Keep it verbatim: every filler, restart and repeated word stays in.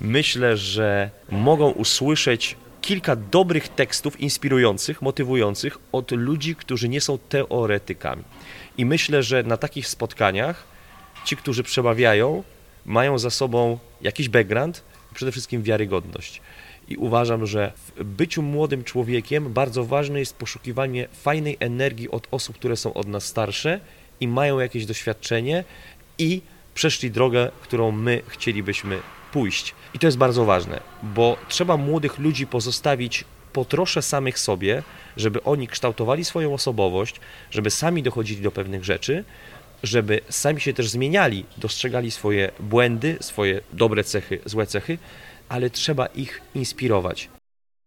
Myślę, że mogą usłyszeć kilka dobrych tekstów inspirujących, motywujących od ludzi, którzy nie są teoretykami. I myślę, że na takich spotkaniach ci, którzy przemawiają, mają za sobą jakiś background, przede wszystkim wiarygodność. I uważam, że w byciu młodym człowiekiem bardzo ważne jest poszukiwanie fajnej energii od osób, które są od nas starsze i mają jakieś doświadczenie i przeszli drogę, którą my chcielibyśmy pójść. I to jest bardzo ważne, bo trzeba młodych ludzi pozostawić po trosze samych sobie, żeby oni kształtowali swoją osobowość, żeby sami dochodzili do pewnych rzeczy, żeby sami się też zmieniali, dostrzegali swoje błędy, swoje dobre cechy, złe cechy, ale trzeba ich inspirować.